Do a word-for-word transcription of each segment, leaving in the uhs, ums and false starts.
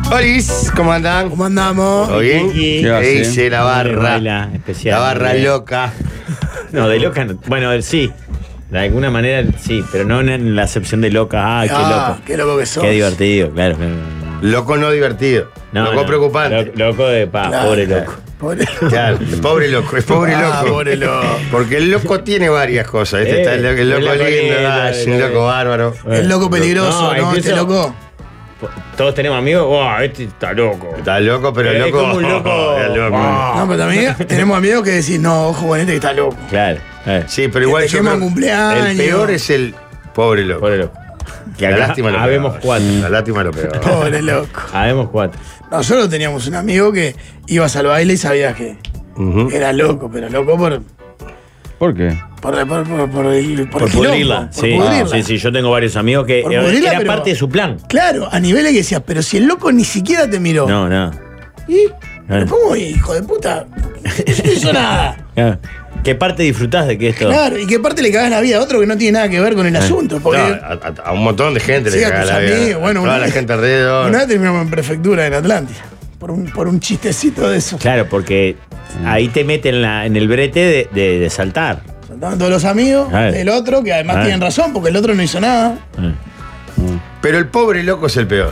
Olis, ¿cómo andan? ¿Cómo andamos? ¿Todo bien? ¿Qué ¿Qué hace? dice la barra? Baila especial. La barra loca. No, de loca no. Bueno, sí. De alguna manera sí, pero no en la acepción de loca. Ah, qué Ah, loco. qué loco que sos. Qué divertido, claro. Loco no divertido. No, loco no. preocupante. Lo- loco de pa, Claro, pobre claro. loco. Pobre Claro, el pobre loco, es pobre Ah, loco. pobre loco. Porque el loco tiene varias cosas. Este Eh, está el, el el loco loco lindo, lindo, ah, el es un loco- loco bárbaro. El loco peligroso, No, ¿no? incluso- Este loco. Todos tenemos amigos. Wow, este está loco. Está loco, pero Es loco. como un loco. es loco. Ah. No, pero también tenemos amigos que decís, no, ojo con este que está loco. Claro, claro. Sí, pero igual Que te yo queman creo- cumpleaños. el peor es el pobre loco. Pobre loco. Que La acá lástima lo habemos peor. cuatro. La lástima lo peor. Pobre loco. Habemos cuatro. Nosotros teníamos un amigo que ibas al baile y sabías que Ujú. era loco, pero loco por, ¿Por qué? por, por, por, por el, por Por el quilombo, pudrirla. por Sí, pudrirla. sí, sí. Yo tengo varios amigos que Por eh, pudrirla, era pero- parte de su plan. Claro, a niveles que decías, pero si el loco ni siquiera te miró. No, no. ¿Y? Eh. ¿Cómo, hijo de puta? No hizo nada. Claro. ¿Qué parte disfrutás de que esto? Claro, y que aparte le cagás la vida a otro que no tiene nada que ver con el asunto. Porque No, a, a- a un montón de gente Sí, le a caga tus la vida. amigos, bueno, Toda una- la gente alrededor. una vez terminamos en prefectura en Atlántida. Por un, por un chistecito de eso. Claro, porque ahí te meten en, la- en el brete de, de- de saltar. Saltaban todos los amigos Claro. del otro, que además Claro. tienen razón, porque el otro no hizo nada. Eh. Pero el pobre loco es el peor.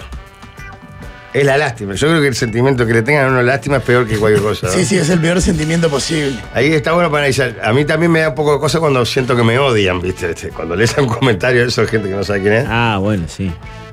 Es la lástima. Yo creo que el sentimiento que le tengan a uno lástima es peor que cualquier cosa. ¿no? Sí, sí, es el peor sentimiento posible. Ahí está bueno para analizar. A mí también me da un poco de cosa cuando siento que me odian, ¿viste? Este, Cuando lees un comentario de eso de gente que no sabe quién es. Ah, bueno, sí.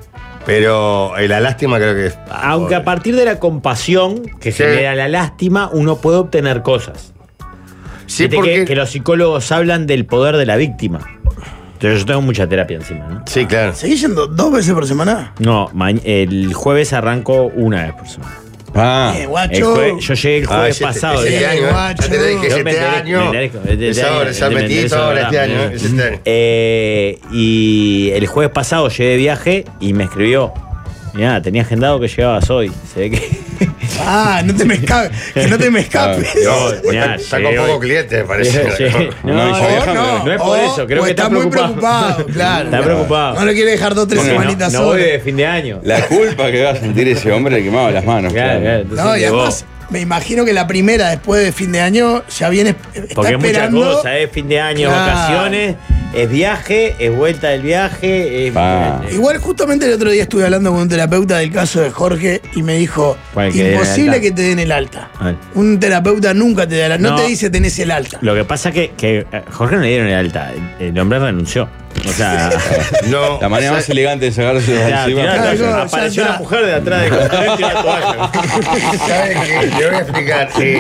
Pero eh, la lástima creo que es. Aunque a partir de la compasión que Sí. genera la lástima, uno puede obtener cosas. Sí, Viste porque. que, que los psicólogos hablan del poder de la víctima. Entonces yo tengo mucha terapia encima, ¿no? Sí, claro. ¿Seguís yendo dos veces por semana? No, ma- el jueves arranco una vez por semana. Ah, Eh, El guacho. jue- yo llegué el Ah, jueves ese- pasado. ese de- este año, ¿eh? guacho. Ya te dije Yo que me este enteré- año. me enteré- este Es año, ahora, se ha me enteré, metido eso ahora es este verdad. año. ¿eh? Es este año. Eh, y el jueves pasado llegué de viaje y me escribió. Mirá, tenía agendado que llegabas hoy. Se ve que. Ah, no te me escapes. Que no te me escapes. No, pues Mirá, está, está con llegué poco hoy. cliente, me parece. Sí. No, No, no, yo viajando. no, no es por o- eso, creo o que está, está muy preocupado. preocupado, claro. Está preocupado. No le quiere dejar dos o tres Porque no- semanitas No solo. voy de fin de año. la culpa que va a sentir ese hombre le quemaba las manos. Claro, claro. claro, entonces No, y llegó. además, me imagino que la primera después de fin de año ya viene. Está Porque es mucha esperando. cosa, es fin de año, Claro. vacaciones, es viaje, es vuelta del viaje. Es, Ah. es- Igual justamente el otro día estuve hablando con un terapeuta del caso de Jorge y me dijo, ¿Cuál, que den el imposible alta? que te den el alta. A ver. Un terapeuta nunca te da el alta, no, No. te dice tenés el alta. Lo que pasa que, que eh, Jorge no le dieron el alta, el, el hombre renunció. O sea, No. La manera más elegante de sacarse de ya, encima. tirá la Claro, toalla. ya Apareció está. una mujer de atrás de Jorge, tiró la toalla. ¿Sabes qué? Le voy a explicar. Eh,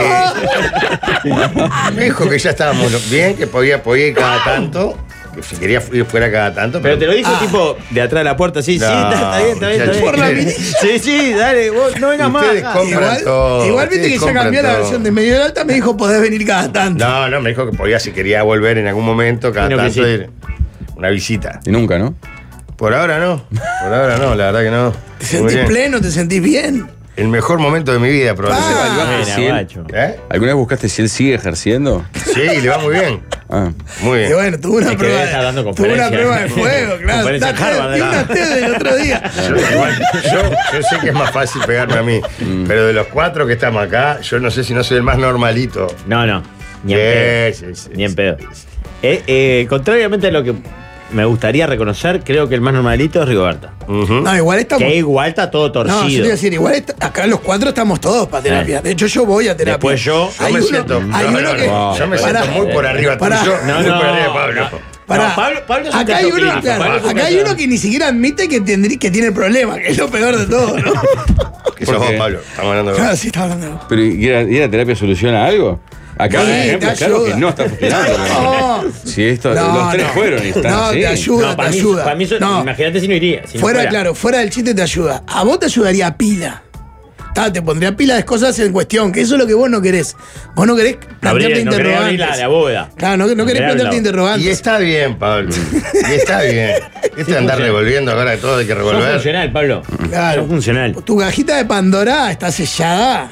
me dijo que ya estábamos bien, que podía, podía ir cada tanto. Que si quería ir fuera cada tanto. Pero te lo dijo Ah. tipo de atrás de la puerta, sí, sí, No, está, está bien, está bien, está bien. por la ustedes- mirilla. Sí, sí, dale, vos no vengas más. Ustedes Ah, compran Igual, todo, igual viste ustedes que ya compran cambió la todo. versión de medio del alta, me dijo podés venir cada tanto. No, no, me dijo que podía, si quería volver en algún momento, cada Y no tanto quisiste. ir. Una visita. Y nunca, ¿no? Por ahora no. Por ahora no, la verdad que no. ¿Te Muy sentís bien. pleno? ¿Te sentís bien? El mejor momento de mi vida, probablemente. Ah. ¿Evaluaste Buena, si él- guacho. ¿Eh? ¿Alguna vez buscaste si él sigue ejerciendo? Sí, le va muy bien. Ah. Muy Y bien. bueno, tuvo una Es que prueba. debe estar dando tuvo una conferencias. prueba de fuego, claro. Conferencia Está- en Harvard, dio ¿no? una T del otro día. Yo, igual, yo, yo sé que es más fácil pegarme a mí, pero de los cuatro que estamos acá, yo no sé si no soy el más normalito. No, no, ni en Sí, pedo. sí, sí, Ni en sí, pedo. sí, sí. Eh, eh, contrariamente a lo que me gustaría reconocer, creo que el más normalito es Rigoberta. Ujú. No, igual estamos. Que igual está todo No, yo te torcido. iba a decir, igual está- acá los cuatro estamos todos para terapia. De hecho, yo voy a terapia. Después yo- Yo Hay me uno- siento, hay no, uno no, que. no, yo me Pará. siento muy por arriba Pará. tuyo, No, muy no, por arriba de Pablo. no. Pará. No, Pablo- Pablo es un acá hay caso uno, clínico, claro, Pablo es un acá hay caso- uno que ni siquiera admite que, tendrí- que tiene el problema, que es lo peor de todo, ¿no? Que sos ¿Por vos, qué? Pablo. Estamos hablando de Claro, vos. sí, está hablando. de vos. Pero ¿y la, y la terapia soluciona algo? Acá, Sí, por ejemplo, te claro ayuda. que no está funcionando. No. Si esto, No, los tres no. fueron y están No, así. te ayuda. No, para te mí, ayuda. para mí eso- No. imagínate si no iría. si no Fuera, claro, fuera del chiste te ayuda. A vos te ayudaría pila. Ta, te pondría pila de cosas en cuestión, que eso es lo que vos no querés. Vos no querés plantearte Abrir, no querés abrir interrogantes. la, la bóveda. Claro, no, no querés Querés plantearte abrir la- interrogantes. Y está bien, Pablo. Y está bien. Esto de andar funciona. revolviendo ahora de todo hay que Sos revolver. funcional, Pablo. Claro. Sos funcional. Tu cajita de Pandora está sellada.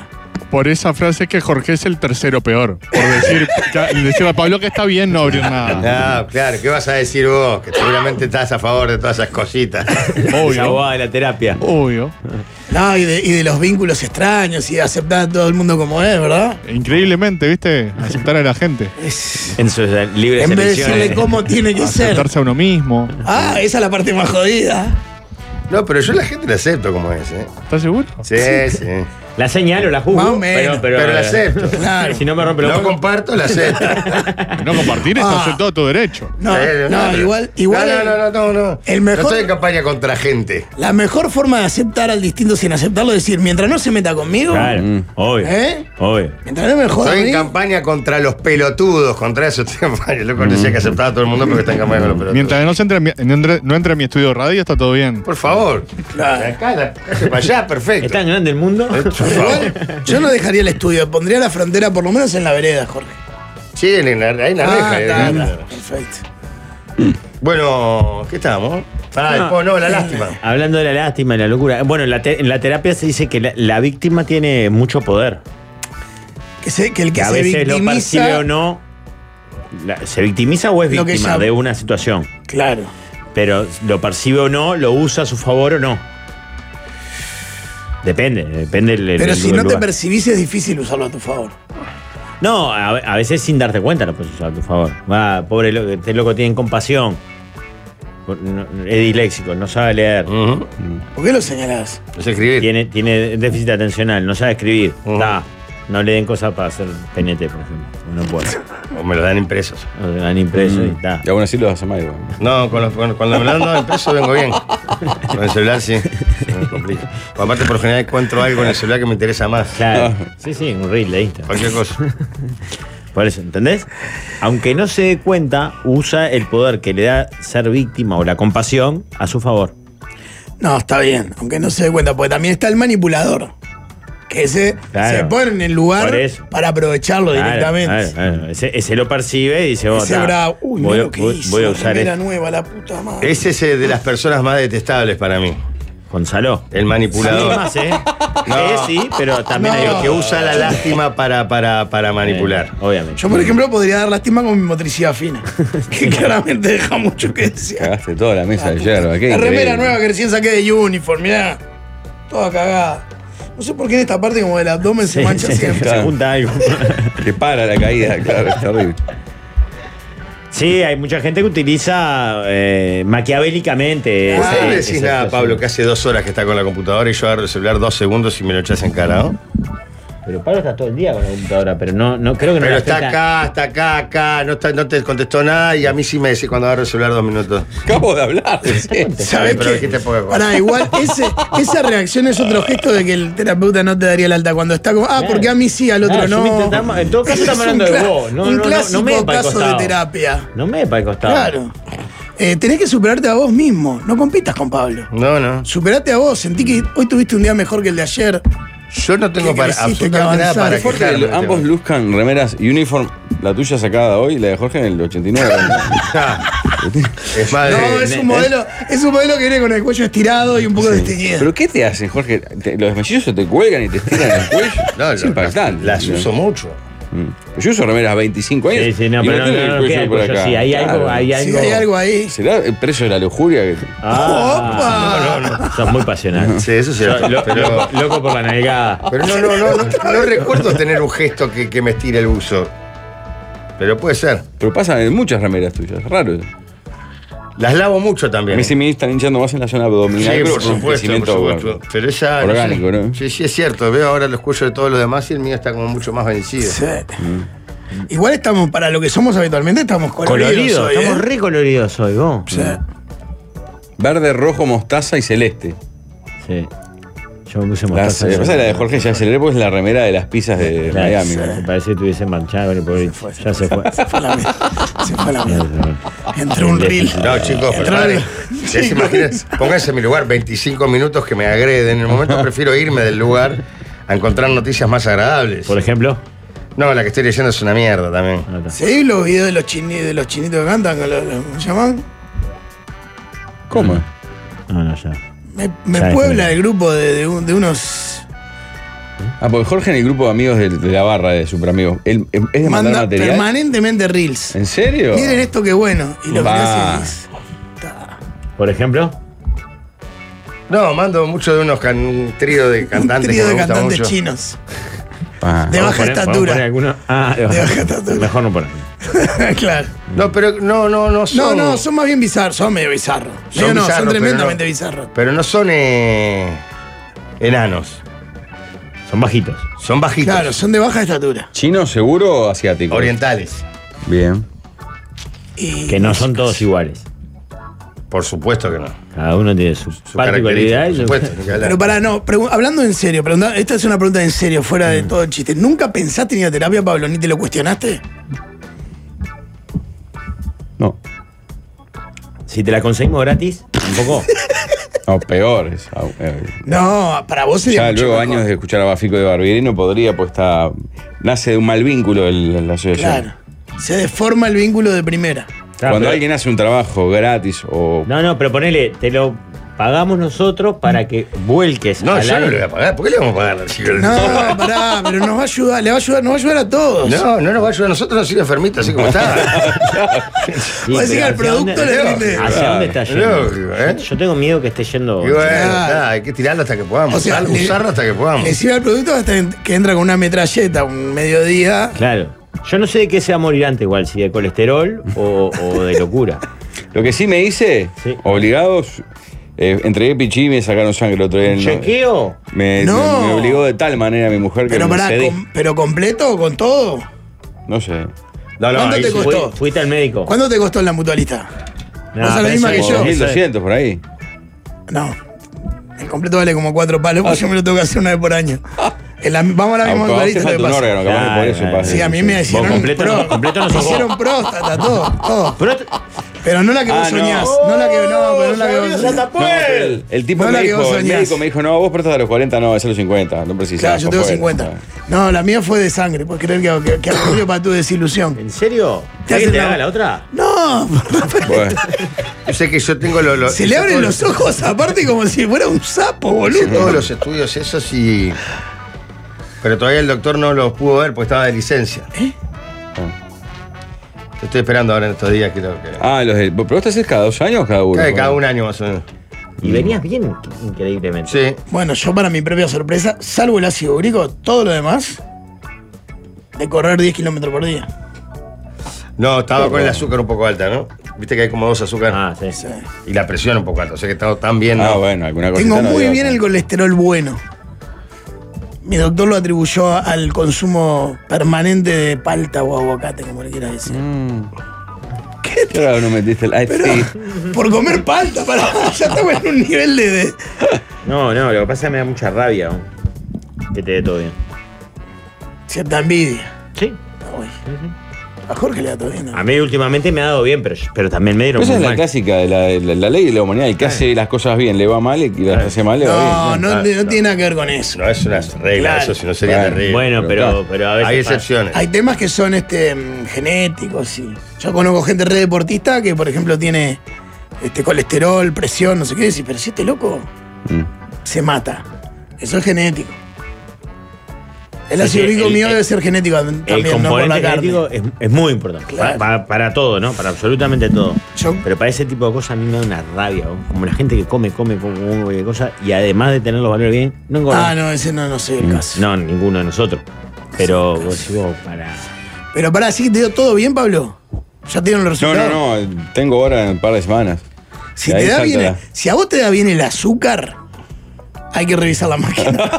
por esa frase que Jorge es el tercero peor. Por decir, decirle a Pablo que está bien no abrir nada. No, claro, ¿qué vas a decir vos? Que seguramente estás a favor de todas esas cositas. Esa Obvio. abogada de la terapia. Obvio. No, y de, y de los vínculos extraños y de aceptar a todo el mundo como es, ¿verdad? Increíblemente, ¿viste? Aceptar a la gente. Es- En sus libres en vez de elecciones. decirle cómo tiene que ser. Aceptarse a uno mismo. Ah, esa es la parte más jodida. No, pero yo la gente la acepto como es, ¿eh? ¿Estás seguro? Sí, sí. La señalo, la juzgo. Más o menos. Pero, Pero la acepto. Claro. Si no me rompe los No huevos. comparto, la acepto. Y no compartir Ah. estás en todo tu derecho. No, Sí, no, pero- igual, igual No, no, no, no, no. el mejor- No estoy en campaña contra gente. la mejor forma de aceptar al distinto sin aceptarlo es decir, mientras no se meta conmigo, Claro, Mm. obvio. ¿eh? Obvio. Mientras no me joda a Estoy en mí, campaña contra los pelotudos, contra eso estoy en campaña. Loco, decía que aceptaba a todo el mundo porque está en campaña con los pelotudos. Mientras no, se entre, en mi- no entre, no entre en mi estudio de radio, está todo bien. Por favor. Claro. Acá, la calle para allá, perfecto. ¿Es tan grande el mundo? Por favor. igual, yo no dejaría el estudio, pondría la frontera por lo menos en la vereda, Jorge. Sí, en la, ahí en la Ah, reja. está, eh. está. Perfecto. Bueno, ¿qué estamos? Ah, después no, la lástima. Hablando de la lástima y la locura. Bueno, en la, te- en la terapia se dice que la, la víctima tiene mucho poder. Que, se, que el que, Que a se veces lo percibe victimiza. o no. la- ¿Se victimiza o es Lo que víctima llama- de una situación? Claro. Pero lo percibe o no, lo usa a su favor o no. Depende, depende el, el- Pero el si no te lugar. percibís es difícil usarlo a tu favor. No, a, a veces sin darte cuenta lo puedes usar a tu favor. Va, pobre loco, este loco tiene compasión. No- es disléxico, no sabe leer. Ujú. ¿Por qué lo señalás? No sé escribir. Tiene, tiene déficit atencional, no sabe escribir. Ujú. Ta, no le den cosas para hacer P N T, por ejemplo. No puede. O me lo dan impresos. O le dan impreso y ta. Y aún así lo vas a mal igual. No, con los- con- cuando me lo dan impreso vengo bien. Con el celular sí. Se me complica. O aparte, por lo general encuentro algo en el celular que me interesa más. Claro. Sí, sí, un reel de Instagram. Cualquier cosa. Por eso, ¿entendés? Aunque no se dé cuenta, usa el poder que le da ser víctima o la compasión a su favor. No, está bien, aunque no se dé cuenta, porque también está el manipulador. Que ese Claro. se pone en el lugar Por eso. para aprovecharlo Claro, directamente. claro, claro. Ese, ese lo percibe y dice, oh, Ese ta, bravo. Uy, voy, mira lo que voy- hizo. voy a usar remera esto. nueva, la puta madre. Es ese de las personas más detestables para mí. Gonzalo. El Hay manipulador. más, ¿eh? No. Eh, sí, pero también No. hay El otro que usa la lástima para, para, para manipular. Eh, obviamente. Yo, por ejemplo, podría dar lástima con mi motricidad fina. Que claramente deja mucho que decir. Cagaste toda la mesa La de puta. yerba. Qué La remera increíble. nueva que recién saqué de Uniform, mirá. Toda cagada. No sé por qué en esta parte como del abdomen se Sí, mancha sí, siempre. se junta algo. Te para la caída, claro, es terrible. Sí, hay mucha gente que utiliza eh, maquiavélicamente. ¿Por qué esa- no le decís esa nada a situación. Pablo que hace dos horas que está con la computadora y yo agarro el celular dos segundos y me lo echas en cara, ¿no? Pero Pablo está todo el día con la computadora, pero no, no creo que no Pero le está afecta. acá, está acá, acá, no, está- no te contestó nada y a mí sí me decís cuando agarro el celular dos minutos. Acabo de hablar. recién. ¿Sabés Pero qué? dijiste poca cosa. Pará, igual ese, esa reacción es otro gesto de que el terapeuta no te daría el alta cuando está como, ah, Claro. porque a mí sí, al otro Claro, no. yo me intentamos- en todo caso Es estamos un hablando de cla- vos, no, un no, no, clásico no me des para el caso de costado. terapia. No me para el costado. Claro. Eh, tenés que superarte a vos mismo. No compitas con Pablo. No, no. Superate a vos. Sentí que hoy tuviste un día mejor que el de ayer. Yo no tengo Que para creciste, que absolutamente nada para avanzaste. Jorge, quejarme de ambos este luzcan remeras uniform. La tuya sacada hoy, la de Jorge en el ochenta y nueve. tema. Es más, No, de- es un modelo, es un modelo que viene con el cuello estirado y un poco desteñido. ¿Pero qué te hacen, Jorge? Te- los mellizos se te cuelgan y te estiran el cuello. no, es lo- impactante. Las uso mucho. Mm. Yo uso remeras veinticinco años. Sí, sí, no, y pero no, tienen no, no queda el cuello así. Hay algo, hay Sí, algo. hay algo ahí. ¿Será el precio de la lujuria? Que... Ah, no, no, no. Sos muy pasional. Sí, eso es cierto. Lo- pero, loco, loco por la nalgada. pero no, no, no, no, no recuerdo tener un gesto que, que me estire el uso. Pero puede ser. Pero pasan en muchas remeras tuyas. Es raro eso. Las lavo mucho A también. mí se me están hinchando más en la zona abdominal. Sí, pero por un supuesto, crecimiento, por supuesto. Pero esa. orgánico, sé. ¿no? Sí, sí, es cierto. Veo ahora los cuellos de todos los demás y el mío está como mucho más vencido. Sí. Igual estamos, para lo que somos habitualmente, estamos coloridos. Colorido, hoy, estamos ¿eh? re coloridos hoy, vos. Sí. Verde, rojo, mostaza y celeste. Sí. Yo me puse Las, mostaza. lo que pasa es que la de Jorge ya aceleré porque es la remera de las pizzas de Claro, Miami. sí. ¿no? Parece que estuviese manchado, el pobre. Ya se fue. Se fue a la mierda. Se fue a la mierda. Entró un El reel. déficit. No, chicos, pero Entró paren. el- Ya se imaginen, pónganse en mi lugar veinticinco minutos que me agreden. En el momento prefiero irme del lugar a encontrar noticias más agradables. Por ejemplo. No, la que estoy leyendo es una mierda también. Ah, está. ¿Sí? Los videos de los, chini, de los chinitos que cantan, con los- los- ¿cómo se llaman? ¿Cómo? No, no, ya. Me, me Ya, puebla sí. el grupo de, de un- de unos Ah, porque Jorge en el grupo de amigos de, de la barra de Super Amigos, él es de mandar Manda material. permanentemente reels. ¿En serio? Miren esto qué bueno. Y lo que Va. hace es. ta. Por ejemplo. No, mando mucho de unos can, un trío de Un cantantes trío que de me gusta cantantes mucho. chinos. Ah. De ¿Podemos baja poner- podemos estatura. poner alguno? Ah, de baja, De baja estatura. Mejor no poner. Claro. No, pero no, no, no No, son. no, son más bien bizarros. Son medio bizarros. Son Medio no, bizarros, son pero tremendamente no- bizarros. Pero no son eh, enanos. Son bajitos. Son bajitos. Claro, son de baja estatura. ¿Chino seguro o asiático? Orientales. Bien. Y Que no son todos iguales. Por supuesto que no. Cada uno tiene su, Su particularidad. característica, y por su- supuesto. ni que hablar. Pero para no, pregu- hablando en serio, pregunta- esta es una pregunta en serio, fuera Mm. de todo el chiste. ¿Nunca pensaste en ir a terapia, Pablo? ¿Ni te lo cuestionaste? No. Si te la conseguimos gratis, tampoco. No, peor. es- eh, No, para vos sería Ya mucho luego mejor. años de escuchar a Bafico de Barbieri no podría, pues está. Nace de un mal vínculo el- la asociación. Claro. Se deforma el vínculo de primera. Claro, Cuando pero- alguien hace un trabajo gratis o. No, no, pero ponele, te lo pagamos nosotros para que vuelques No, al yo no aire. le voy a pagar. ¿Por qué le vamos a pagar? Si yo- No, pará, pero nos va a ayudar, le va a ayudar, nos va a ayudar a todos. No, no nos va a ayudar a nosotros, nos sigue enfermito así como está. Sí, Vos decís que pero al ¿hacia producto dónde- le rinde. ¿Hacia dónde está yendo? Lógico, ¿eh? Yo tengo miedo que esté yendo. Y bueno, Claro. está, hay que tirarlo hasta que podamos. O sea, usarlo, le- usarlo hasta que podamos. Le sirve al producto hasta que entra con una metralleta un mediodía. Claro. Yo no sé de qué se va a morir antes, igual, si de colesterol o, o de locura. Lo que sí me hice, Sí. obligados, eh, entregué pichí y me sacaron sangre el otro día. ¿Un No- chequeo? Me, No. me- me obligó de tal manera mi mujer que Pero me pará, cedí. com- ¿pero completo o con todo? No sé. No, no, ¿Cuánto ahí te sí. costó? Fui- fuiste al médico. ¿Cuánto te costó en la mutualista? No, Vos a la pero misma eso que es- yo. eso mil es- doscientos por ahí. No. El completo vale como cuatro palos, porque yo me lo tengo que hacer una vez por año. En la- vamos a la misma Aunque hace mutualista. falta te un pasa. órgano, capaz que por Claro, eso claro. pasa. Sí, a mí me hicieron Vos completo pro- no- completo no me sos vos. hicieron próstata, todo, todo. Pero, Pero no la que vos Ah, no. soñás. No la que, no, pero no la que vos soñás. No, pero el, el tipo No me la que dijo, vos el soñás. médico me dijo, no, vos prestas a los cuarenta, no, es a los cincuenta, no precisás. Claro, yo por tengo fuera. cincuenta. No, la mía fue de sangre, puedes creer que, que, que acudió para tu desilusión. ¿en serio? ¿Te ¿Querés que hacen te la- haga la otra? No, Bueno, Yo sé que yo tengo los. los se le abren los ojos aparte como si fuera un sapo, Hice boludo. todos los estudios esos y. Pero todavía el doctor no los pudo ver porque estaba de licencia. Te estoy esperando ahora en estos días, creo que. ah, los de, ¿pero vos te haces cada dos años o cada uno? Cada, cada un año más o menos. Y venías bien, increíblemente. Sí. Bueno, yo para mi propia sorpresa, salvo el ácido úrico, todo lo demás, de correr diez kilómetros por día. No, estaba con el azúcar un poco alta, ¿no? Viste que hay como dos azúcares. Ah, sí. Sí. Y la presión un poco alta. O sea que estaba tan bien. ¿no? Ah, bueno, alguna cosa. Tengo muy bien el colesterol bueno. Mi doctor lo atribuyó al consumo permanente de palta o aguacate, como le quieras decir. ¿Qué ¿Qué raro no metiste el. Ah, Pero sí. por comer palta, para, ya estamos en un nivel de, de- No, no, lo que pasa es que me da mucha rabia ¿no? que te dé todo bien. cierta envidia. Sí. Uy, a Jorge le da todo bien. ¿no? A mí últimamente me ha dado bien, pero, pero también me dieron Esa muy es la mal. clásica de la, de la- la ley de la humanidad. El que hace las cosas bien le va mal y el que las hace mal le va No, bien. no, Ah, no no. tiene nada que ver con eso. No es una regla, Claro. eso, si no sería Claro. terrible. Bueno, Pero pero, claro. pero a veces Hay pasa. excepciones. Hay temas que son este, mm, genéticos. Y yo conozco gente re deportista que, por ejemplo, tiene este, colesterol, presión, no sé qué. Decir, pero si este loco Mm. se mata. Eso es genético. El Sí, ácido sí, úrico el- mío el- debe ser genético El también, no por la componente carne. genético es, es muy importante. Claro. Para, para- para todo, ¿no? Para absolutamente todo. Yo- Pero para ese tipo de cosas a mí me da una rabia. ¿no? Como la gente que come, come, come, come cualquier cosa y además de tener los valores bien, no engorda. Ah, no, ese no, no soy el caso. No, ninguno de nosotros. Pero vos decís, vos, para. Pero pará, ¿sí te dio todo bien, Pablo? ¿Ya tienen los No, resultados? no, no. Tengo ahora en un par de semanas. Si, Y ahí te da salta bien, la- si a vos te da bien el azúcar, hay que revisar la máquina.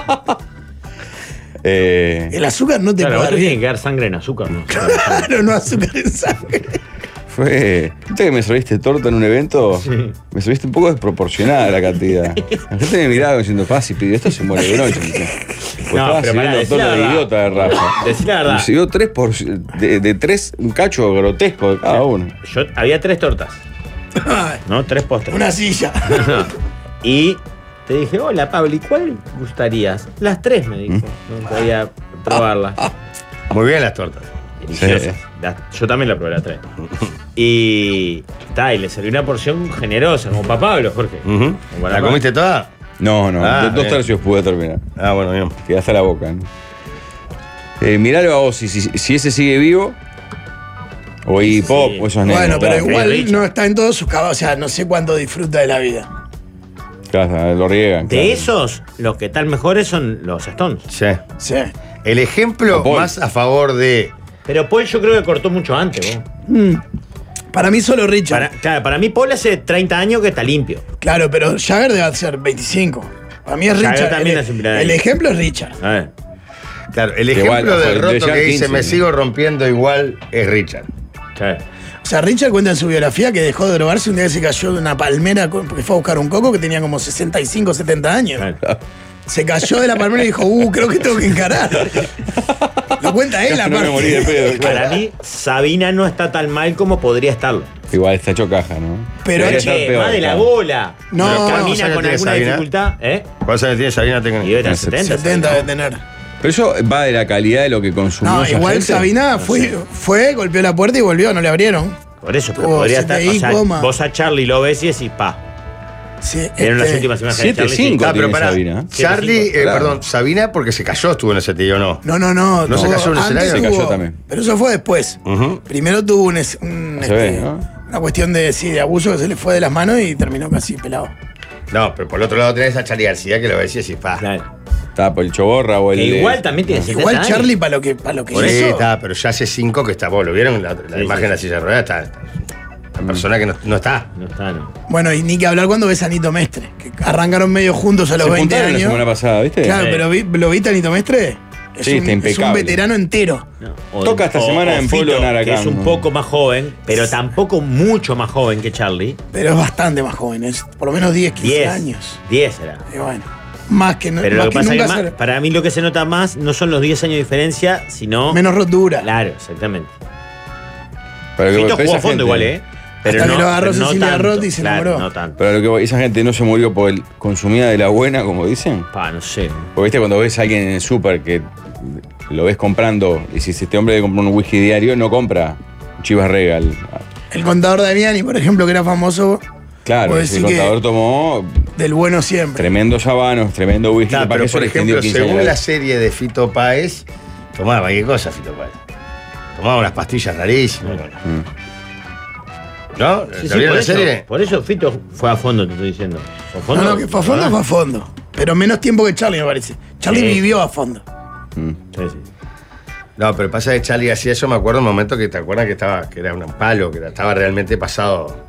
Eh, El azúcar no te Claro, a vos puede te dar tiene bien. que dar sangre en azúcar, ¿no? Claro, no azúcar en sangre. fue. ¿Viste que me serviste torta en un evento? Sí. Me serviste un poco desproporcionada la cantidad. La gente me miraba diciendo, fácil, pidió esto, se muere de noche. Pues No, estaba pero pará, sirviendo decí la torta de verdad. idiota de Rafa. Decí la verdad. Me sirvió tres por, de, de tres, un cacho grotesco de cada uno. Yo, había tres tortas, Ay, ¿no? Tres postres. una silla. Y te dije, hola Pablo, ¿y cuál gustarías? Las tres, me dijo. No podía probarlas. Muy bien las tortas. Deliciosas. Las- yo también la probé las tres. Y, ta, y le serví una porción generosa, como para Pablo, Jorge. Ujú. Como para ¿La Pablo. comiste toda? No, no, Ah, dos, dos bien. tercios pude terminar. Ah, bueno, bien. Quedé hasta la boca. ¿no? Eh, miralo a Ozzy, si, si ese sigue vivo, o Iggy Sí. Pop, o esos negros. Bueno, pero claro, igual Richard. no está en todos sus caballos. O sea, no sé cuánto disfruta de la vida. Claro, lo riegan. De claro. esos, los que están mejores son los Stones. Sí. Sí. El ejemplo O Paul. más a favor de. Pero Paul yo creo que cortó mucho antes, vos. Para mí solo Richard. Para, claro, para mí Paul hace treinta años que está limpio. Claro, pero Jagger debe ser veinticinco. Para mí es Jagger Richard. también el, hace un pilar ahí. el ejemplo es Richard. A ver. Claro, el Que ejemplo igual, del ojo, roto de Jar que dice quince, me ¿no? sigo rompiendo igual es Richard. Claro. O sea, Richard cuenta en su biografía que dejó de drogarse un día que se cayó de una palmera con- porque fue a buscar un coco que tenía como sesenta y cinco, setenta años. Claro. Se cayó de la palmera y dijo, uh, creo que tengo que encarar. Lo cuenta él, No me morí de aparte. pedo, claro. Para mí, Sabina no está tan mal como podría estarlo. Igual está hecho caja, ¿no? Pero Debería che, estar Che, peor, más de la claro. bola. No, Pero ¿cuántos camina años con tiene alguna Sabina? dificultad, ¿eh? ¿Cuántos años tiene Sabina? Tengo Y ni- debe tener setenta, setenta. setenta debe tener. Pero eso va de la calidad de lo que consumió No, esa igual gente. Sabina fue, fue, golpeó la puerta y volvió, no le abrieron. Por eso, pero Tuvo podría siete estar. O I, sea, coma. vos a Charlie lo ves y decís, pa. Sí, Eran las este, últimas imágenes de siete Charlie. cinco. Ah, pero tiene pará. Sabina. Charlie, eh, Claro. perdón, Sabina porque se cayó, estuvo en ese tío, ¿no? No, no, no. ¿No se tuvo- cayó en el antes escenario? Se cayó tuvo- también. Pero eso fue después. Ujú. Primero tuvo un, es- un, Se ve, este, ¿no? una cuestión de, sí, de abuso que se le fue de las manos y terminó casi pelado. No, pero por el otro lado tenés a Charlie García que lo ves y decís, pa. Claro. Estaba por el Choborra o el. Que de- igual también tiene setenta Igual años. Charlie para lo que, para lo que Sí, hizo. está, pero ya hace cinco que está, vos lo vieron, la, la Sí, imagen sí. de la silla de ruedas está, está- la persona que no, no está. No está, no. Bueno, y ni que hablar cuando ves a Nito Mestre, que arrancaron medio juntos a los Se veinte juntaron la años. semana pasada, ¿viste? Claro, Sí. pero vi- ¿lo viste a Nito Mestre? Es, Sí, un, está es un impecable. veterano entero. No. O- Toca esta o- semana o en Fito, Pueblo Naracán. que es un poco más joven, pero tampoco mucho más joven que Charlie. Pero es bastante más joven, es por lo menos diez, quince diez años. diez era. Y bueno, más que, no, Pero más lo que que pasa es que nunca más- ser- para mí lo que se nota más no son los diez años de diferencia, sino. menos rotura. Claro, exactamente. Pero que- Fito pero jugó a esa fondo gente- igual, ¿eh? Pero Hasta que lo agarró pero Cecilia tanto, Roth y se claro, enamoró. no tanto. Pero lo que esa gente no se murió por el consumida de la buena, como dicen. Pa, no sé. Porque viste cuando ves a alguien en el súper que lo ves comprando, y si este hombre compra un whisky diario, no compra Chivas Regal. El contador Damiani, por ejemplo, que era famoso Claro, Puedo ese decir que- contador tomó del bueno siempre. tremendos habanos, tremendo whisky. Claro, para pero que eso por le extendió ejemplo, quince según años. la serie de Fito Páez, tomaba cualquier cosa Fito Páez. Tomaba unas pastillas rarísimas. ¿No? Sí, ¿La sí, vieron por, la eso, serie? por eso Fito fue a fondo, te estoy diciendo. ¿Fue a fondo? No, no, que fue a fondo, Ah, fue a fondo. Pero menos tiempo que Charlie, me parece. Charlie Sí. vivió a fondo. Mm. Sí, sí. No, pero pasa que Charlie hacía eso, me acuerdo un momento que te acuerdas que estaba, que era un palo, que estaba realmente pasado.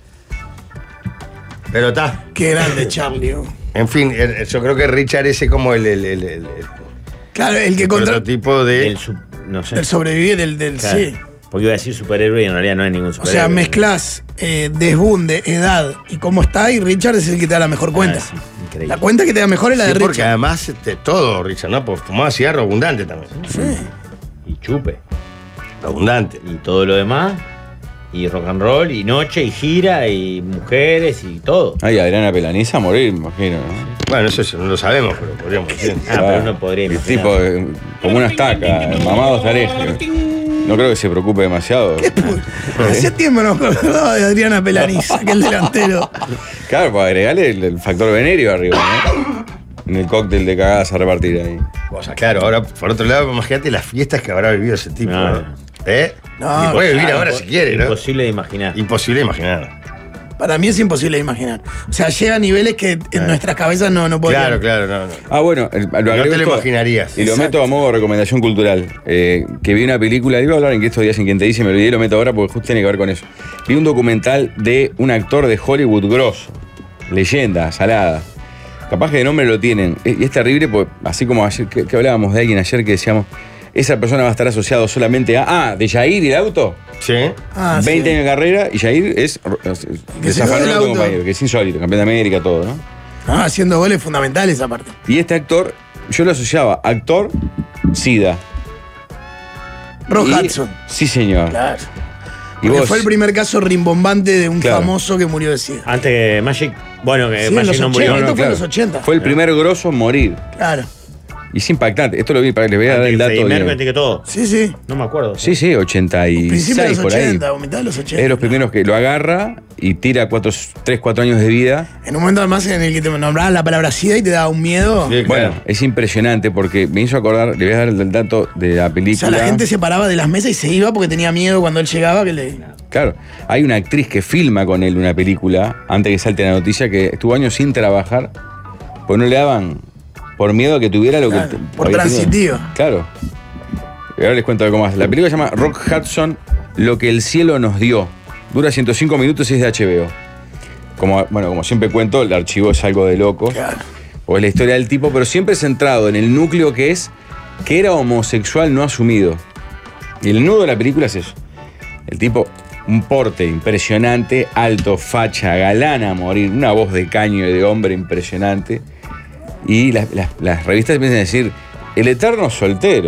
Pero está. Qué grande Charlie. oh. En fin, el- yo creo que Richard ese como el, el, el, el- el Claro, el que contra. prototipo de. Del sub- no sé. Del sobreviviente, del, del Claro. sí. Porque iba a decir superhéroe y en realidad no es ningún O superhéroe. sea, mezclas eh, desbunde, edad y cómo está, y Richard es el que te da la mejor cuenta. Ah, sí, increíble. La cuenta que te da mejor es la Sí, de porque Richard. además este, todo, Richard, ¿no? Pues fumaba cigarro abundante también. Sí. Y chupe. Abundante. Y todo lo demás. Y rock and roll, y noche, y gira, y mujeres, y todo. Ay, Adriana Pelaniza a morir, me imagino, ¿no? Bueno, eso sí, no lo sabemos, pero podríamos decir. Ah, pero uno podría El imaginar. tipo, eh, como una estaca, mamado está regio. No creo que se preocupe demasiado. Hacía tiempo no me acordaba de Adriana Pelaniza, aquel delantero. Claro, para agregarle el, el factor venerio arriba, ¿no? En el cóctel de cagadas a repartir ahí. O sea, claro, ahora, por otro lado, imagínate las fiestas que habrá vivido ese tipo. No. ¿no? ¿Eh? No, y puede vivir Claro, ahora impo- si quiere, ¿no? Imposible de imaginar. Imposible de imaginar. Para mí es imposible de imaginar. O sea, llega a niveles que en nuestras cabezas no, no podemos. Claro, claro, no, no. Ah, bueno, el- lo No agrego te lo esto imaginarías. Y lo Exacto. meto a modo de recomendación cultural. Eh, que vi una película, iba a hablar en que estos días en quien te dice, me olvidé, lo meto ahora porque justo tiene que ver con eso. Vi un documental de un actor de Hollywood grosso, leyenda, salada. Capaz que de nombre lo tienen. Es- Y es terrible, porque así como ayer que, que hablábamos de alguien ayer que decíamos, esa persona va a estar asociado solamente a. Ah, de Jair y el auto. Sí. Ah, veinte sí. años de carrera y Jair es. es- Que de se va zafarlo del de tu auto. compañero, que es insólito, campeón de América, todo, ¿no? Ah, haciendo goles fundamentales aparte. Y este actor, yo lo asociaba, actor, SIDA. Rock Y- Hudson. Sí, señor. Claro. Y Porque vos, fue el primer caso rimbombante de un Claro. famoso que murió de SIDA. Antes que Magic. Bueno, que Sí, en Magic los no ochenta, murió. esto ¿no? fue en los ochenta. fue el primer grosso en morir. Claro. Y es impactante. Esto lo vi, para que les voy a dar el dato. Freddie bien. Mercury que todo. Sí, sí. No me acuerdo. Sí, sí, ochenta y Principios de seis los por ahí. ochenta, o mitad de los ochenta. Es de los primeros que lo agarra y tira tres, cuatro años de vida. En un momento además en el que te nombraban la palabra SIDA y te daba un miedo. Sí, Bueno, claro. es impresionante porque me hizo acordar, le voy a dar el dato de la O película. sea, la gente se paraba de las mesas y se iba porque tenía miedo cuando él llegaba que le... Claro, hay una actriz que filma con él una película, antes que salte la noticia, que estuvo años sin trabajar, pues no le daban, por miedo a que tuviera lo Claro, que... por había transitivo. tenido. Claro. Y ahora les cuento algo más. La película se llama Rock Hudson, Lo que el cielo nos dio. Dura ciento cinco minutos y es de H B O. Como, bueno, como siempre cuento, el archivo es algo de loco. Claro. O es la historia del tipo, pero siempre centrado en el núcleo que es que era homosexual no asumido. Y el nudo de la película es eso. El tipo, un porte impresionante, alto, facha, galana a morir, una voz de caño y de hombre impresionante. Y las, las- las revistas empiezan a decir, el eterno soltero.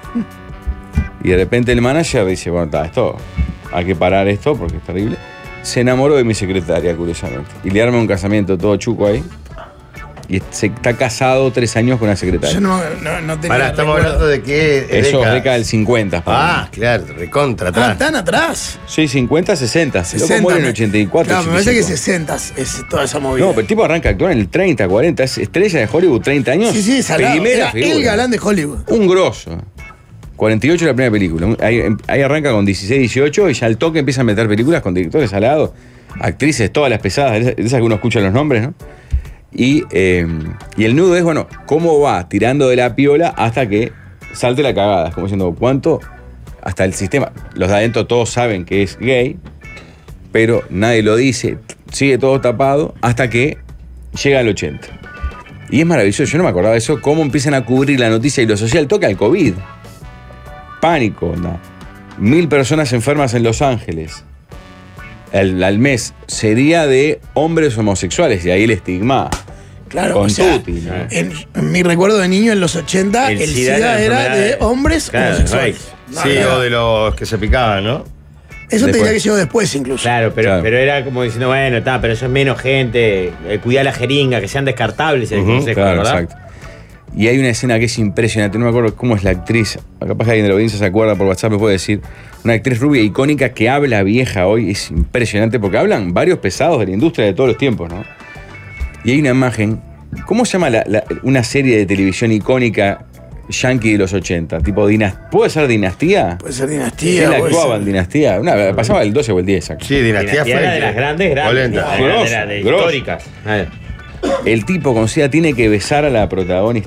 Y de repente el manager dice, bueno, está, esto, hay que parar esto porque es terrible. Se enamoró de mi secretaria, curiosamente. Y le arma un casamiento todo chuco ahí. Y se está casado tres años con una secretaria. Yo no, no, no tenía Pará, estamos recuerdo. hablando de qué Eso es década? década del cincuenta. Ah, claro, recontra Ah, atrás. tan atrás. Sí, cincuenta, sesenta. Loco sesenta. muere en ochenta y cuatro. Claro, me parece que ochenta y cinco. sesenta es toda esa movida. No, pero el tipo arranca a actuar en el treinta, cuarenta. Es estrella de Hollywood, treinta años. sí, sí, salado. Primera Era figura. el galán de Hollywood. Un grosso. cuarenta y ocho la primera película. Ahí, ahí arranca con dieciséis, dieciocho y ya al toque empieza a meter películas con directores al lado, actrices, todas las pesadas, de esas de esas que uno escucha los nombres, ¿no? Y, eh, y el nudo es, bueno, cómo va tirando de la piola hasta que salte la cagada. Es como diciendo, ¿cuánto? Hasta el sistema. Los de adentro todos saben que es gay, pero nadie lo dice, sigue todo tapado hasta que llega al ochenta. Y es maravilloso, yo no me acordaba de eso, cómo empiezan a cubrir la noticia y lo social toca el COVID. Pánico, ¿no? Mil personas enfermas en Los Ángeles. El- al mes sería de hombres homosexuales, y ahí el estigma. Claro, Con o sea, tutti, ¿no? en, en mi recuerdo de niño en los ochenta, el, El SIDA, SIDA era era enfermedad de de- hombres Claro, homosexuales. No, Sí, era- o de los que se picaban, ¿no? Eso te después. diría que llegó después incluso. Claro, pero, Claro. pero era como diciendo, bueno, está, pero eso es menos gente. Eh, cuidar la jeringa, que sean descartables. el Ujú, consejo, Claro, ¿verdad? exacto. Y hay una escena que es impresionante, no me acuerdo cómo es la actriz, capaz que alguien de la audiencia se acuerda por WhatsApp, me puede decir, una actriz rubia icónica que habla vieja hoy, es impresionante, porque hablan varios pesados de la industria de todos los tiempos, ¿no? Y hay una imagen, ¿cómo se llama la- la- una serie de televisión icónica yankee de los ochenta? Tipo, dinas- ¿puede ser Dinastía? Puede ser dinastía. Él puede actuaba ser- en Dinastía, una, pasaba el doce o el diez, exacto. Sí, Dinastía, Dinastía fue. era de las grandes, grandes. Polenta. de las grandes, Grosso, de las de grosso. históricas. A ver. El tipo con SIDA tiene que besar a la protagonista.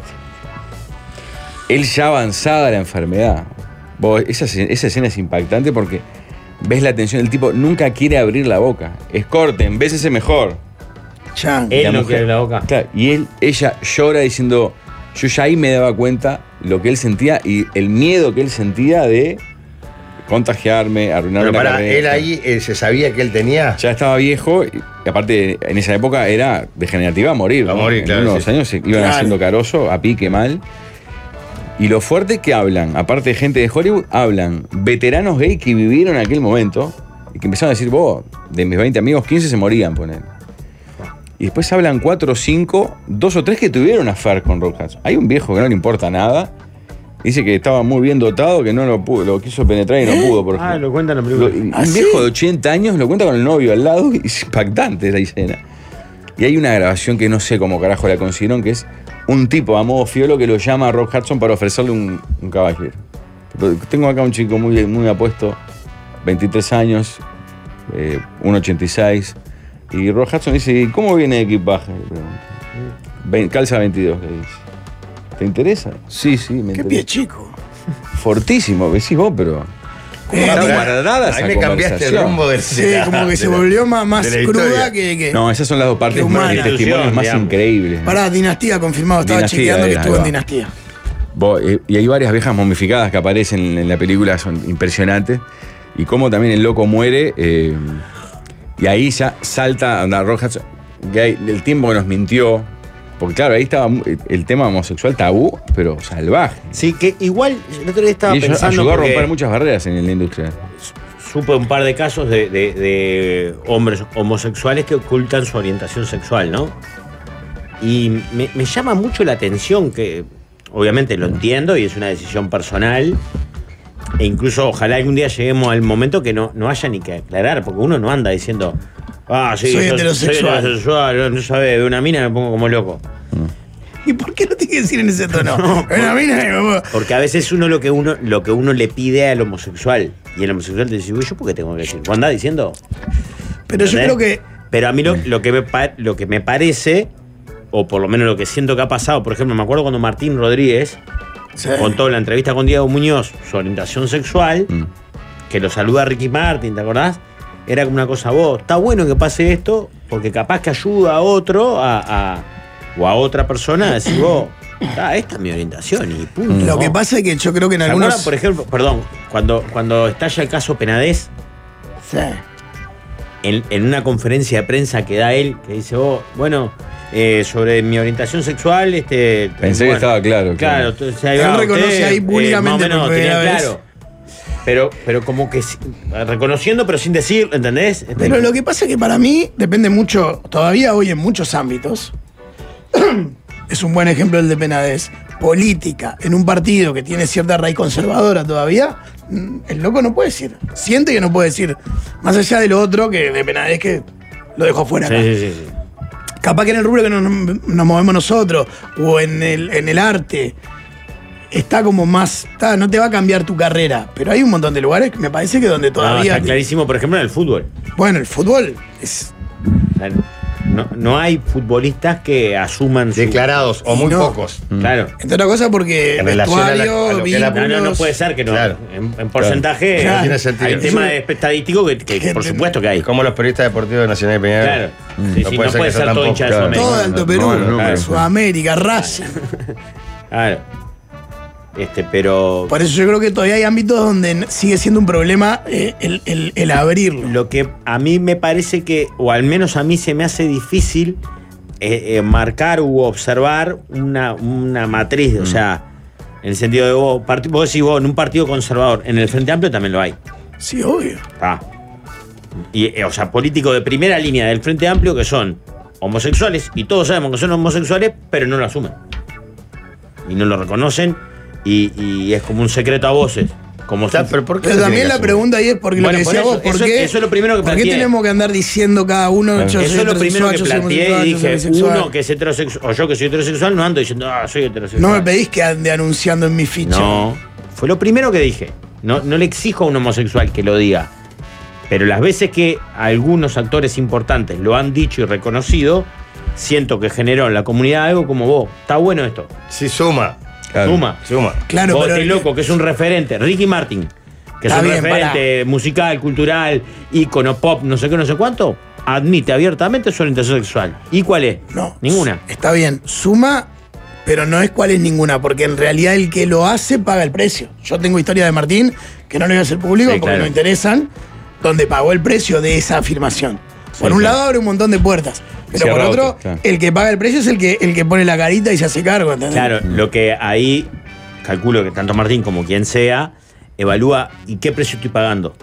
Él ya avanzada la enfermedad. Vos, esa, esa escena es impactante porque ves la atención del tipo, nunca quiere abrir la boca. Es corten, bésese mejor. Chan. Él La no mujer- quiere la boca. Claro, y él, ella llora diciendo, yo ya ahí me daba cuenta lo que él sentía y el miedo que él sentía de contagiarme, arruinarme Pero la para carrera. él ahí eh, se sabía que él tenía. Ya estaba viejo y aparte en esa época era degenerativa a morir. A ¿no? morir, en claro, unos sí. años se iban Claro. haciendo carozo, a pique mal. Y lo fuerte que hablan, aparte de gente de Hollywood, hablan veteranos gay que vivieron en aquel momento y que empezaron a decir, vos, de mis veinte amigos, quince se morían, poner. Y después hablan cuatro o cinco, dos o tres que tuvieron affair con Rock Hudson. Hay un viejo que no le importa nada. Dice que estaba muy bien dotado, que no lo pudo, lo quiso penetrar y no pudo, por Ah, ejemplo. lo cuentan en la Lo- película. un ¿Ah, sí? viejo de ochenta años lo cuenta con el novio al lado y es impactante la escena. Y hay una grabación que no sé cómo carajo la consiguieron, que es un tipo a modo fiolo que lo llama a Rock Hudson para ofrecerle un, un caballero. Tengo acá un chico muy, muy apuesto, veintitrés años, eh, uno ochenta y seis, y Rock Hudson dice, ¿y cómo viene de equipaje? Le pregunta. Ve- calza veintidós, le dice. ¿Te interesa? Sí, sí, me Qué interesa. pie chico. Fortísimo, decís vos, pero... Eh, Está mira, guardada esa Ahí me cambiaste el conversación. rumbo del sí, como que se volvió más, más cruda que, que- No, esas son las dos partes Qué más, humana. de testimonios más Digamos. increíbles. Pará, dinastía confirmado. Estaba Dinastía, chequeando que ahí estuvo en va. dinastía. Vos, eh, y hay varias viejas momificadas que aparecen en la película, son impresionantes. Y cómo también el loco muere. eh, y ahí ya salta a Rock Hudson, gay, el tiempo que nos mintió. Porque claro, ahí estaba mu- el tema homosexual tabú, pero salvaje. Sí, que igual, el otro día estaba Y eso pensando. ayudó a porque romper muchas barreras en la industria. Supe un par de casos de, de- de hombres homosexuales que ocultan su orientación sexual, ¿no? Y me, me llama mucho la atención que, obviamente lo entiendo y es una decisión personal. E incluso ojalá algún día lleguemos al momento que no, no haya ni que aclarar, porque uno no anda diciendo, ah, sí, Soy yo heterosexual. soy heterosexual, no sabes, de una mina me pongo como loco. ¿Y por qué lo tiene que decir en ese tono? No, Una mina, me- Porque a veces uno lo que uno lo que uno le pide al homosexual y el homosexual te dice, "Uy, ¿yo por qué tengo que decir?" ¿Vos andás diciendo? Pero yo ¿Entendés? creo que. Pero a mí lo, lo, que me, pa- lo que me parece, o por lo menos lo que siento que ha pasado, por ejemplo, me acuerdo cuando Martín Rodríguez Sí. contó en la entrevista con Diego Muñoz su orientación sexual, Mm. que lo saluda Ricky Martin, ¿te acordás? Era como una cosa, vos, está bueno que pase esto, porque capaz que ayuda a otro a, a- o a otra persona a decir, vos, ah, esta es mi orientación y punto. Lo ¿no? que pasa es que yo creo que en ¿Se algunos. acuerdan, por ejemplo, perdón, cuando, cuando estalla el caso Penadez, Sí. en, en una conferencia de prensa que da él, que dice, oh, bueno, eh, sobre mi orientación sexual, este. Pensé que bueno, estaba claro, Claro, claro. entonces ahí Él va, reconoce usted, ahí eh, públicamente más o menos por tenía primera vez. claro. Pero, pero como que si- reconociendo, pero sin decir, ¿entendés? Este, Pero lo que pasa es que para mí depende mucho, todavía hoy en muchos ámbitos. Es un buen ejemplo el de Penades. Política, en un partido que tiene cierta raíz conservadora todavía, mm, el loco no puede decir. Siente que no puede decir. Más allá de lo otro que de Penades que lo dejó fuera Sí, acá. sí, sí, sí. Capaz que en el rubro que nos, nos movemos nosotros, o en el, en el arte, está como más. Está, no te va a cambiar tu carrera. Pero hay un montón de lugares que me parece que donde No, todavía. está clarísimo, por ejemplo, en el fútbol. Bueno, el fútbol es. O sea, No, no hay futbolistas que asuman su- Declarados, o Y muy no. pocos. Claro. Entre otras cosas porque En relación a la- vestuario, a lo que es la- No, no, no vínculos. puede ser que no. Claro. En, en porcentaje Claro. eh, Tiene sentido. hay tema de estadístico que, que Que por te- supuesto que hay. Como los periodistas deportivos de Nacional y Peñarol. Claro. Sí, No sí, puede no ser puede que ser sea todo tampoco, hincha de claro. Sudamérica. Todo de Alto No, Perú, no, no, claro. Sudamérica, Racing. Claro. Este, pero Por eso yo creo que todavía hay ámbitos donde n- sigue siendo un problema eh, el, el- el abrirlo. lo que a mí me parece que, o al menos a mí se me hace difícil eh, eh, marcar u observar una, una matriz, o sea, en el sentido de vos, parti- vos decís vos, en un partido conservador, en el Frente Amplio también lo hay. Sí, obvio. Ah. Y, eh, o sea, políticos de primera línea del Frente Amplio que son homosexuales, y todos sabemos que son homosexuales, pero no lo asumen. Y no lo reconocen, y, y es como un secreto a voces. Como Está, si- pero ¿por qué Pero lo también tiene la que asumir? pregunta ahí es porque Bueno, lo que por decía eso, vos, ¿por eso- qué, eso es lo primero que ¿por qué planteé. tenemos que andar diciendo cada uno, yo soy Eso es lo primero heterosexual, que yo soy planteé y homosexual, yo soy dije, bisexual? uno que es heterosexual, o yo que soy heterosexual, no ando diciendo, ah, soy heterosexual. No me pedís que ande anunciando en mi ficha. No, fue lo primero que dije. No, no le exijo a un homosexual que lo diga. Pero las veces que algunos actores importantes lo han dicho y reconocido, siento que generó en la comunidad algo como vos. Está bueno esto. Sí, suma. Claro. Suma. Suma. Claro, vos, pero. este loco, que es un referente. Ricky Martin, que es Está un bien, referente musical, cultural, ícono, pop, no sé qué, no sé cuánto, admite abiertamente su orientación sexual. ¿Y cuál es? No. Ninguna. Está bien. Suma, pero no es cuál es ninguna, porque en realidad el que lo hace paga el precio. Yo tengo historia de Martín, que no le voy a hacer público Sí, porque claro. no interesan, donde pagó el precio de esa afirmación. Por Sí, un claro. lado abre un montón de puertas, pero Cierra por otro, otro, claro. el que paga el precio es el que, el que pone la carita y se hace cargo, ¿entendés? Claro, lo que ahí calculo que tanto Martín como quien sea evalúa y qué precio estoy pagando,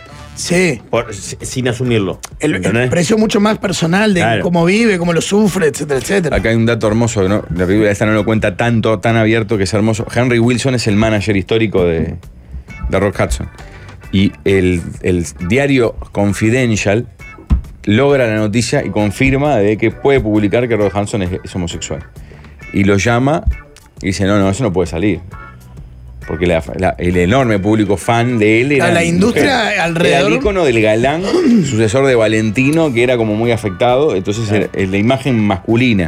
Sí. por- s- sin asumirlo. El, el ¿entendés? precio mucho más personal de Claro. cómo vive, cómo lo sufre, etcétera, etcétera. Acá hay un dato hermoso, ¿no? La película esta no lo cuenta tanto, tan abierto que es hermoso. Henry Wilson es el manager histórico de, de Rock Hudson. Y el, el diario Confidential logra la noticia y confirma de que puede publicar que Rock Hudson es, es homosexual. Y lo llama y dice, no, no, eso no puede salir. Porque la- la- el enorme público fan de él era... La industria mujer. alrededor- Era el ícono del galán, sucesor de Valentino, que era como muy afectado. Entonces era- es la imagen masculina.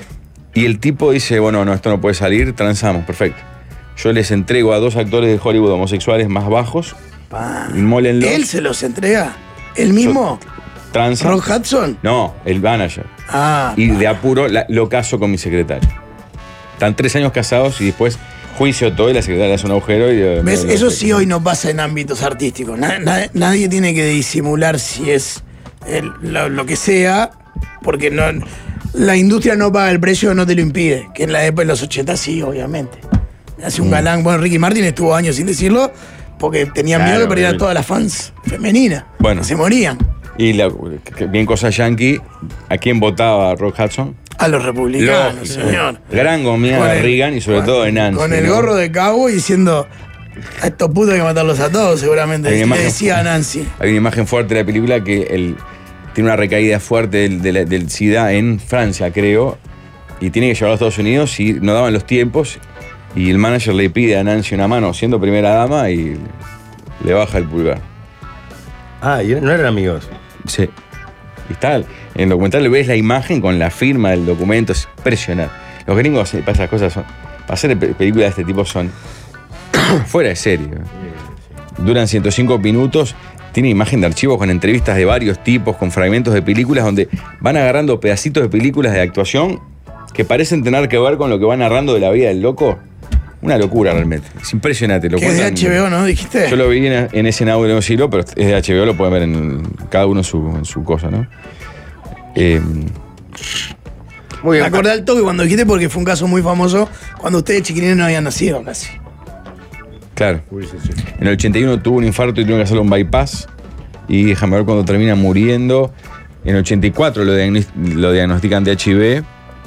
Y el tipo dice, bueno, no, esto no puede salir, transamos, perfecto. Yo les entrego a dos actores de Hollywood homosexuales más bajos, Pa. inmólenlos, ¿Él se los entrega? ¿Él mismo? transan. ¿Rock Hudson? No, el manager. Ah. Y pa. de apuro la- lo caso con mi secretaria. Están tres años casados y después juicio todo y la secretaria hace un agujero y... eh, ¿Ves? me- Eso me- sí hoy no pasa en ámbitos artísticos. Na- na- nadie tiene que disimular si es el- lo, lo que sea, porque no, la industria no paga el precio, no te lo impide. Que en la época de los ochenta sí, obviamente. Hace Mm. un galán, bueno, Ricky Martin estuvo años sin decirlo, porque tenían Claro, miedo de perder a obviamente. todas las fans femeninas. Bueno. Se morían. Y la, que bien cosa yankee, ¿a quién votaba Rock Hudson? A los republicanos, Lógico. señor. Gran gomía Con de el- Reagan y sobre con- todo de Nancy. Con el ¿no? gorro de cabo y diciendo, a estos putos hay que matarlos a todos, seguramente. Hay una Le imagen- decía a Nancy. Hay una imagen fuerte de la película que el, tiene una recaída fuerte del, del- del SIDA en Francia, creo, y tiene que llevarlo a Estados Unidos y no daban los tiempos. Y el manager le pide a Nancy una mano siendo primera dama y le baja el pulgar. Ah, y no eran amigos. Sí. Y está, en el documental le ves la imagen con la firma del documento, es impresionante. Los gringos, eh, para esas cosas, son, para hacer pe- películas de este tipo son fuera de serie. Duran ciento cinco minutos, tiene imagen de archivos con entrevistas de varios tipos, con fragmentos de películas donde van agarrando pedacitos de películas de actuación que parecen tener que ver con lo que va narrando de la vida del loco. Una locura realmente. Es impresionante. Lo Que es de cuentan- H B O, ¿no? ¿Dijiste? Yo lo vi en, en ese Now de siglo, pero es de H B O, lo pueden ver en cada uno en su, en su cosa, ¿no? Eh, Muy Me bien. acordé al toque cuando dijiste porque fue un caso muy famoso cuando ustedes chiquilines no habían nacido casi. claro. En el ochenta y uno tuvo un infarto y tuvo que hacerle un bypass. Y déjame ver cuando termina muriendo. En el ochenta y cuatro lo, diagnos- lo diagnostican de H I V.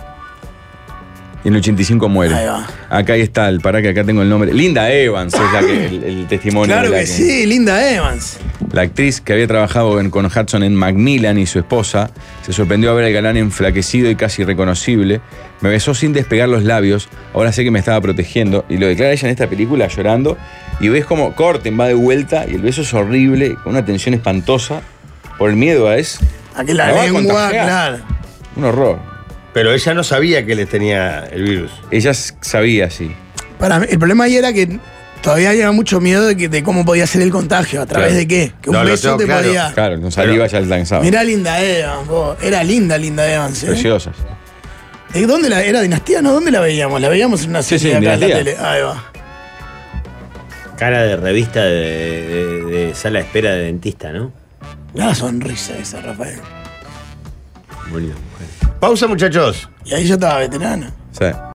Y en el ochenta y cinco muere. Ahí va. Acá ahí está, el, para que acá tengo el nombre. Linda Evans es la que, el, el testimonio. Claro de la que sí, Linda Evans. La actriz que había trabajado en- con Hudson en Macmillan y su esposa se sorprendió a ver al galán enflaquecido y casi irreconocible. Me besó sin despegar los labios. Ahora sé que me estaba protegiendo. Y lo declara ella en esta película llorando. Y ves como corten, va de vuelta y el beso es horrible, con una tensión espantosa. Por el miedo a es A que la La va a lengua, contagiar. claro. un horror. Pero ella no sabía que les tenía el virus. Ella s- sabía, sí. Para mí, el problema ahí era que todavía había mucho miedo de, que, de cómo podía ser el contagio, a través Claro. de qué. Que un No, lo beso tengo te claro. podía. Claro, con saliva ya lanzaba. Mirá Linda Evans, vos. Era linda Linda Evans, ¿eh? Preciosas. ¿De dónde la era Dinastía? ¿No? ¿Dónde la veíamos? La veíamos en una Sí, serie sí, en acá en la Dinastía. tele. Ahí va. Cara de revista de, de- de sala de espera de dentista, ¿no? Mirá la sonrisa esa, Rafael. Bonita mujer. Pausa, muchachos. Y ahí yo estaba veterana. Sí.